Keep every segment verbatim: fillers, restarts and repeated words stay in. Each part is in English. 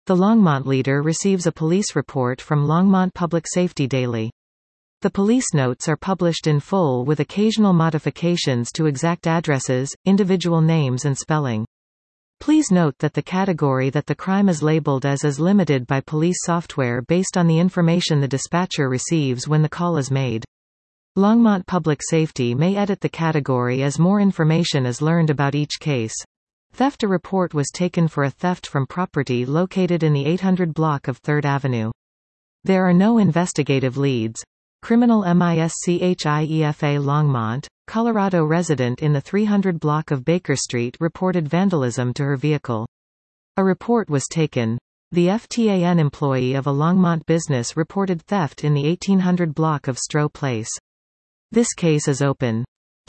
The Longmont leader receives a police report from Longmont Public Safety Daily. The police notes are published in full with occasional modifications to exact addresses, individual names and spelling. Please note that the category that the crime is labeled as is limited by police software based on the information the dispatcher receives when the call is made. Longmont Public Safety may edit the category as more information is learned about each case. Theft. A report was taken for a theft from property located in the eight hundred block of third Avenue. There are no investigative leads. Criminal MISCHIEFA Longmont, Colorado resident in the three hundred block of Baker Street reported vandalism to her vehicle. A report was taken. The F T A N employee of a Longmont business reported theft in the eighteen hundred block of Stroh Place. This case is open.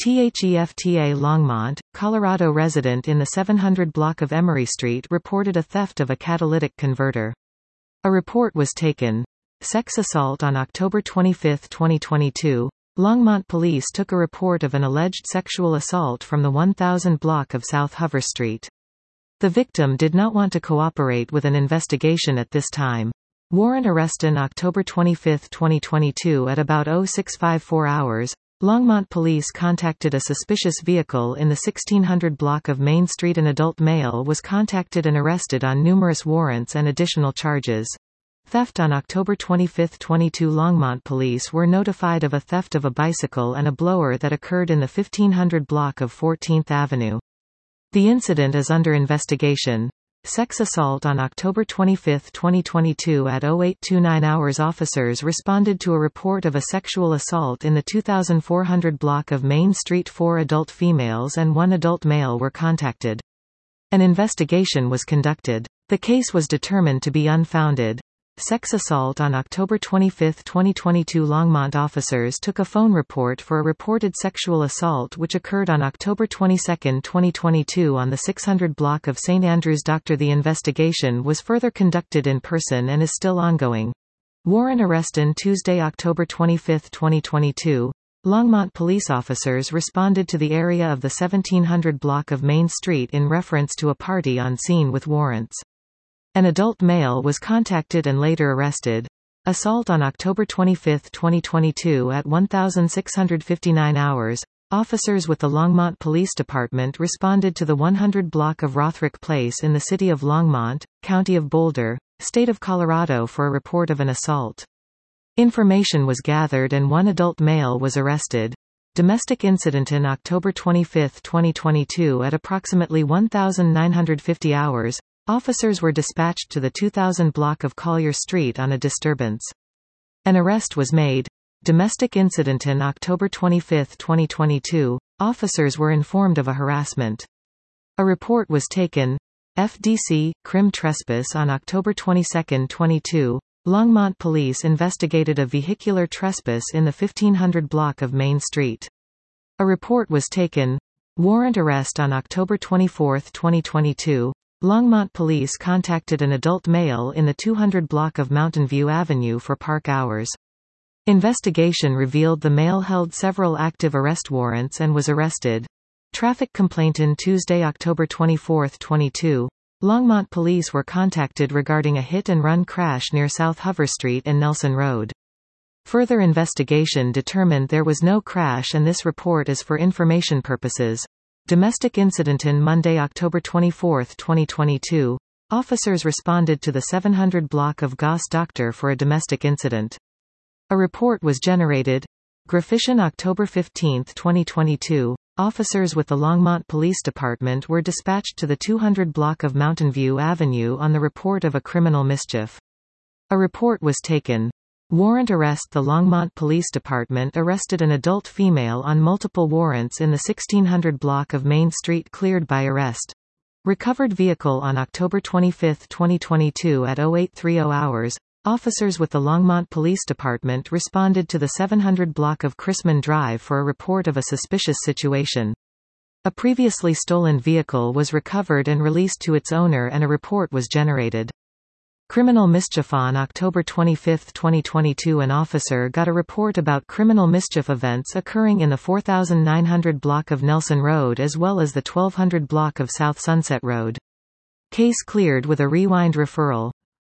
THEFTA Longmont, Colorado resident in the seven hundred block of Emery Street reported a theft of a catalytic converter. A report was taken. Sex assault. On October twenty-fifth, twenty twenty-two, Longmont police took a report of an alleged sexual assault from the one thousand block of South Hover Street. The victim did not want to cooperate with an investigation at this time. Warrant arrest. On October twenty-fifth, twenty twenty-two at about oh six fifty-four hours, Longmont police contacted a suspicious vehicle in the sixteen hundred block of Main Street. An adult male was contacted and arrested on numerous warrants and additional charges. Theft. On October twenty-fifth, twenty-two, Longmont police were notified of a theft of a bicycle and a blower that occurred in the fifteen hundred block of fourteenth Avenue. The incident is under investigation. Sex assault. On October twenty-fifth, twenty twenty-two at oh eight twenty-nine hours, officers responded to a report of a sexual assault in the two thousand four hundred block of Main Street. Four adult females and one adult male were contacted. An investigation was conducted. The case was determined to be unfounded. Sex assault. On October twenty-fifth, twenty twenty-two, Longmont officers took a phone report for a reported sexual assault which occurred on October twenty-second, twenty twenty-two on the six hundred block of Saint Andrews. Doctor The investigation was further conducted in person and is still ongoing. Warrant arrest. On Tuesday, October twenty-fifth, twenty twenty-two, Longmont police officers responded to the area of the seventeen hundred block of Main Street in reference to a party on scene with warrants. An adult male was contacted and later arrested. Assault. On October twenty-fifth, twenty twenty-two at sixteen fifty-nine hours, officers with the Longmont Police Department responded to the one hundred block of Rothrick Place in the city of Longmont, County of Boulder, State of Colorado for a report of an assault. Information was gathered and one adult male was arrested. Domestic incident. On October twenty-fifth, twenty twenty-two at approximately nineteen fifty hours, officers were dispatched to the two thousand block of Collier Street on a disturbance. An arrest was made. Domestic incident. On October twenty-fifth, twenty twenty-two, officers were informed of a harassment. A report was taken. F D C, Crim Trespass. On October twenty-second, twenty-two, Longmont police investigated a vehicular trespass in the fifteen hundred block of Main Street. A report was taken. Warrant arrest. On October twenty-fourth, twenty twenty-two, Longmont police contacted an adult male in the two hundred block of Mountain View Avenue for park hours. Investigation revealed the male held several active arrest warrants and was arrested. Traffic complaint. On Tuesday, October twenty-fourth, twenty-two, Longmont police were contacted regarding a hit-and-run crash near South Hover Street and Nelson Road. Further investigation determined there was no crash and this report is for information purposes. Domestic incident. On Monday, October twenty-fourth, twenty twenty-two, officers responded to the seven hundred block of Goss Doctor for a domestic incident. A report was generated. Grafishin. October fifteenth, twenty twenty-two, officers with the Longmont Police Department were dispatched to the two hundred block of Mountain View Avenue on the report of a criminal mischief. A report was taken. Warrant arrest. The Longmont Police Department arrested an adult female on multiple warrants in the sixteen hundred block of Main Street. Cleared by arrest. Recovered vehicle. On October twenty-fifth, twenty twenty-two at oh eight thirty hours, officers with the Longmont Police Department responded to the seven hundred block of Chrisman Drive for a report of a suspicious situation. A previously stolen vehicle was recovered and released to its owner and a report was generated. Criminal mischief. On October twenty-fifth, twenty twenty-two, an officer got a report about criminal mischief events occurring in the four thousand nine hundred block of Nelson Road as well as the twelve hundred block of South Sunset Road. Case cleared with a rewind referral.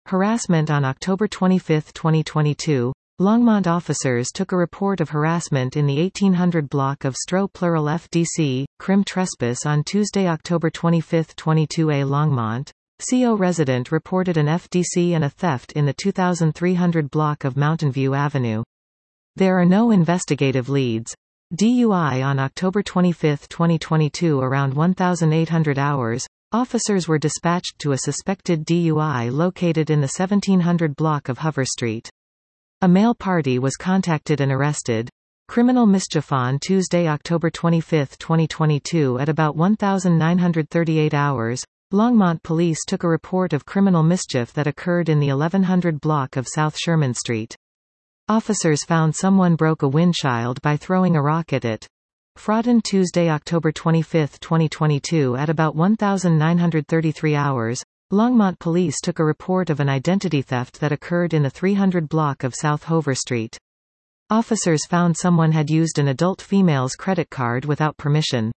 Harassment. On October twenty-fifth, twenty twenty-two, Longmont officers took a report of harassment in the eighteen hundred block of Stro plural F D C, Crim Trespass. On Tuesday, October twenty-fifth, twenty-two, a Longmont C O resident reported an F D C and a theft in the two thousand three hundred block of Mountain View Avenue. There are no investigative leads. D U I. On October twenty-fifth, twenty twenty-two, around eighteen hundred hours, officers were dispatched to a suspected D U I located in the seventeen hundred block of Hover Street. A male party was contacted and arrested. Criminal mischief. On Tuesday, October twenty-fifth, twenty twenty-two, at about nineteen hundred thirty-eight hours, Longmont police took a report of criminal mischief that occurred in the eleven hundred block of South Sherman Street. Officers found someone broke a windshield by throwing a rock at it. Fraud. Tuesday, October twenty-fifth, twenty twenty-two, at about nineteen hundred thirty-three hours, Longmont police took a report of an identity theft that occurred in the three hundred block of South Hover Street. Officers found someone had used an adult female's credit card without permission.